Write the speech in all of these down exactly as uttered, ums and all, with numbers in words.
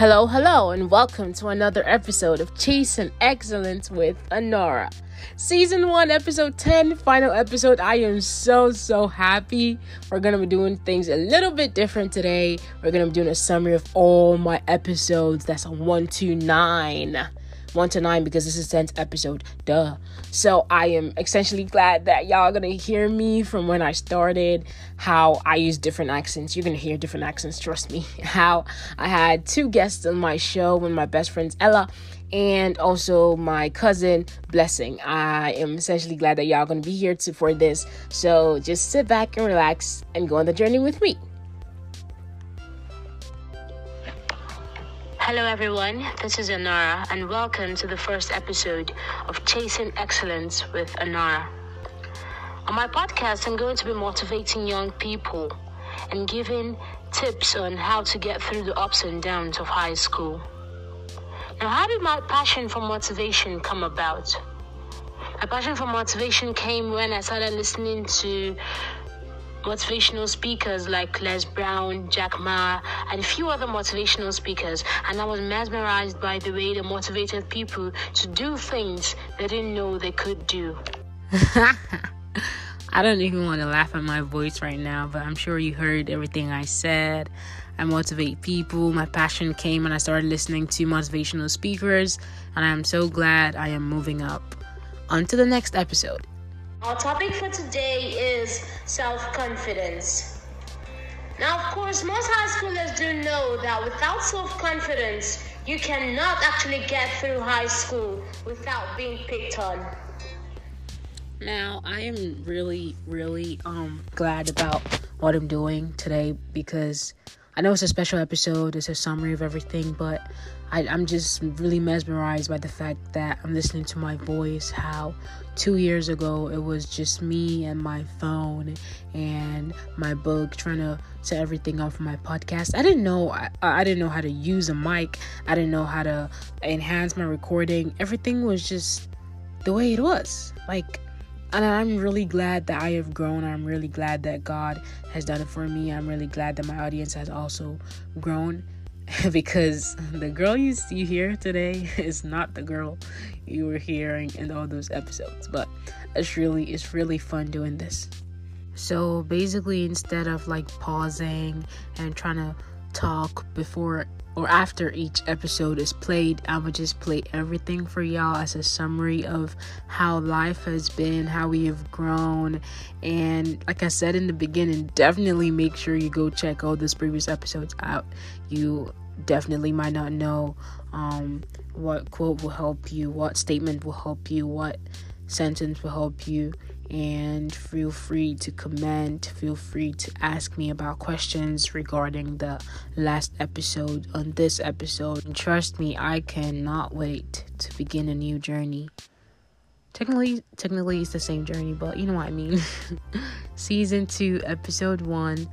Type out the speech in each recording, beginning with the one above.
Hello, hello, and welcome to another episode of Chasing Excellence with Anara. Season one, episode ten, final episode. I am so, so happy. We're going to be doing things a little bit different today. We're going to be doing a summary of all my episodes. That's on one to nine. one to nine because this is tenth episode. Duh. So I am essentially glad that y'all are going to hear me from when I started, how I use different accents. You're going to hear different accents, trust me. How I had two guests on my show, one of my best friends, Ella, and also my cousin, Blessing. I am essentially glad that y'all are going to be here to, for this. So just sit back and relax and go on the journey with me. Hello everyone, this is Anara and welcome to the first episode of Chasing Excellence with Anara. On my podcast, I'm going to be motivating young people and giving tips on how to get through the ups and downs of high school. Now, how did my passion for motivation come about? My passion for motivation came when I started listening to motivational speakers like Les Brown, Jack Ma, and a few other motivational speakers, and I was mesmerized by the way they motivated people to do things they didn't know they could do. I don't even want to laugh at my voice right now, but I'm sure you heard everything I said. I motivate people. My passion came when I started listening to motivational speakers, and I'm so glad I am moving up. On to the next episode. Our topic for today is self-confidence. Now, of course, most high schoolers do know that without self-confidence, you cannot actually get through high school without being picked on. Now, I am really, really um glad about what I'm doing today because I know it's a special episode, it's a summary of everything, but I, I'm just really mesmerized by the fact that I'm listening to my voice, how two years ago it was just me and my phone and my book trying to set everything up for my podcast. I didn't know, I, I didn't know how to use a mic. I didn't know how to enhance my recording. Everything was just the way it was. Like, and I'm really glad that I have grown. I'm really glad that God has done it for me. I'm really glad that my audience has also grown because the girl you you hear today is not the girl you were hearing in all those episodes. But it's really, it's really fun doing this. So basically, instead of like pausing and trying to talk before or after each episode is played, I would just play everything for y'all as a summary of how life has been, how we have grown. And like I said in the beginning, definitely make sure you go check all those previous episodes out. You definitely might not know um, what quote will help you, what statement will help you, what sentence will help you. And feel free to comment, feel free to ask me about questions regarding the last episode on this episode. And trust me, I cannot wait to begin a new journey. Technically, technically it's the same journey, but you know what I mean. Season two, episode one.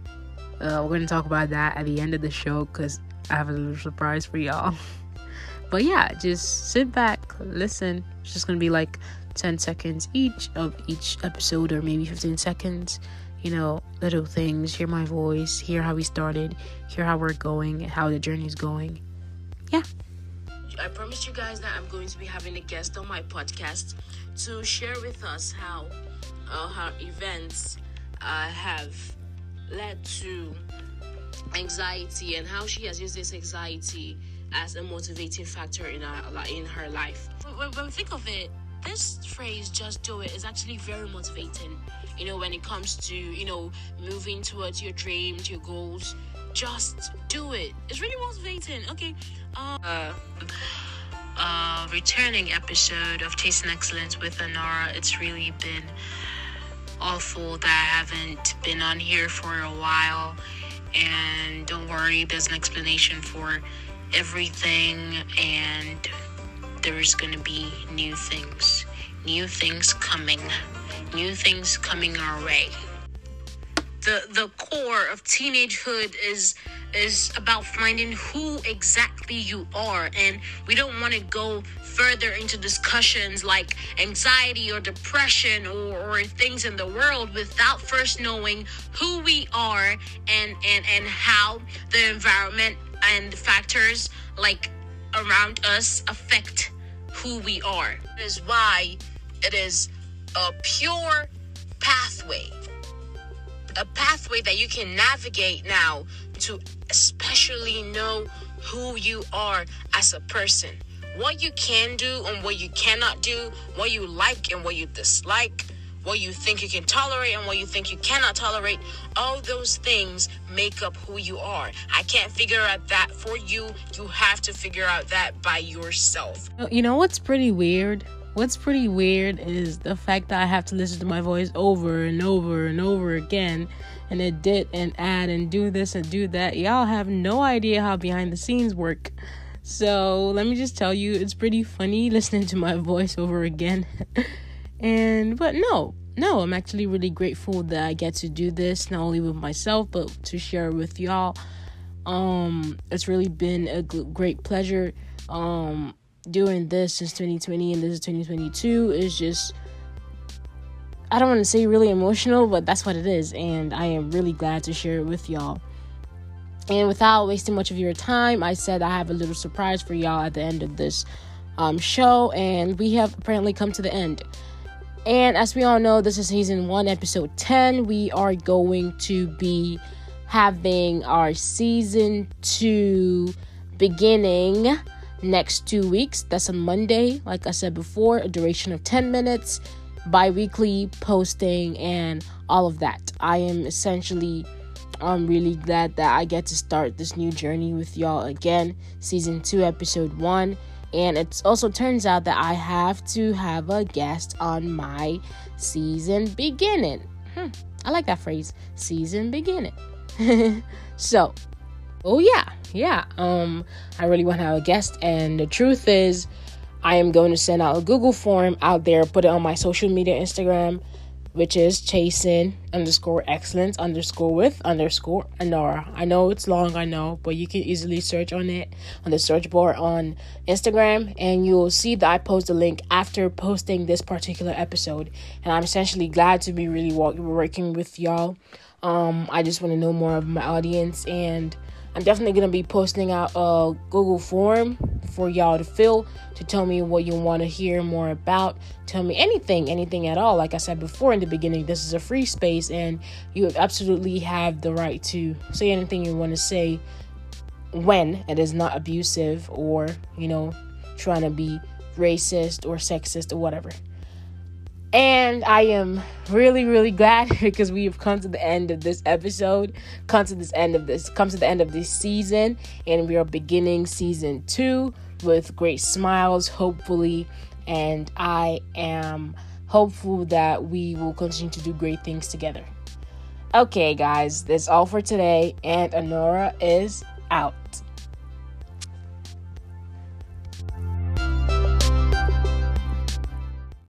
Uh, we're going to talk about that at the end of the show because I have a little surprise for y'all. But yeah, just sit back, listen. It's just going to be like ten seconds each of each episode, or maybe fifteen seconds, you know, little things. Hear my voice, hear how we started, hear how we're going, how the journey is going. Yeah. I promised you guys that I'm going to be having a guest on my podcast to share with us how uh, how events uh, have led to anxiety and how she has used this anxiety as a motivating factor in her, in her life. When, when we think of it, this phrase, just do it, is actually very motivating, you know, when it comes to, you know, moving towards your dreams, your goals. Just do it. It's really motivating. Okay. Uh, uh, returning episode of Chasing Excellence with Anara. It's really been awful that I haven't been on here for a while. And don't worry, there's an explanation for everything, and there's gonna be new things, new things coming, new things coming our way. The the core of teenagehood is is about finding who exactly you are, and we don't want to go further into discussions like anxiety or depression or, or things in the world without first knowing who we are and and and how the environment and factors like around us affect who we are. That is why it is a pure pathway. A pathway that you can navigate now to especially know who you are as a person. What you can do and what you cannot do, what you like and what you dislike, what you think you can tolerate and what you think you cannot tolerate. All those things make up who you are. I can't figure out that for you. You have to figure out that by yourself. You know what's pretty weird? What's pretty weird is the fact that I have to listen to my voice over and over and over again and edit and add and do this and do that. Y'all have no idea how behind the scenes work. So let me just tell you, it's pretty funny listening to my voice over again. and but no, no, I'm actually really grateful that I get to do this, not only with myself, but to share with y'all. Um, it's really been a g- great pleasure. Um, doing this since twenty twenty, and this is twenty twenty-two. Is just, I don't want to say really emotional, but that's what it is, and I am really glad to share it with y'all. And without wasting much of your time, I said I have a little surprise for y'all at the end of this um, show, and we have apparently come to the end. And as we all know, this is season one, episode ten. We are going to be having our season two beginning next two weeks. That's on Monday, like I said before, a duration of ten minutes, bi-weekly posting, and all of that. I am essentially I'm really glad that I get to start this new journey with y'all again, season two, episode one. And it also turns out that I have to have a guest on my season beginning. Hmm, I like that phrase, season beginning. So, oh yeah, yeah. Um, I really want to have a guest, and the truth is, I am going to send out a Google form out there, put it on my social media Instagram, which is chasing underscore excellence underscore with underscore Anora. I know it's long, I know, but you can easily search on it on the search bar on Instagram, and you'll see that I post a link after posting this particular episode. And I'm essentially glad to be really walk- working with y'all. Um, I just want to know more of my audience, and I'm definitely going to be posting out a Google form for y'all to fill, to tell me what you want to hear more about. Tell me anything, anything at all. Like I said before in the beginning, this is a free space, and you absolutely have the right to say anything you want to say when it is not abusive or, you know, trying to be racist or sexist or whatever. And I am really, really glad because we have come to the end of this episode, come to this end of this, come to the end of this season, and we are beginning season two with great smiles, hopefully. And I am hopeful that we will continue to do great things together. Okay, guys, that's all for today, and Anora is out.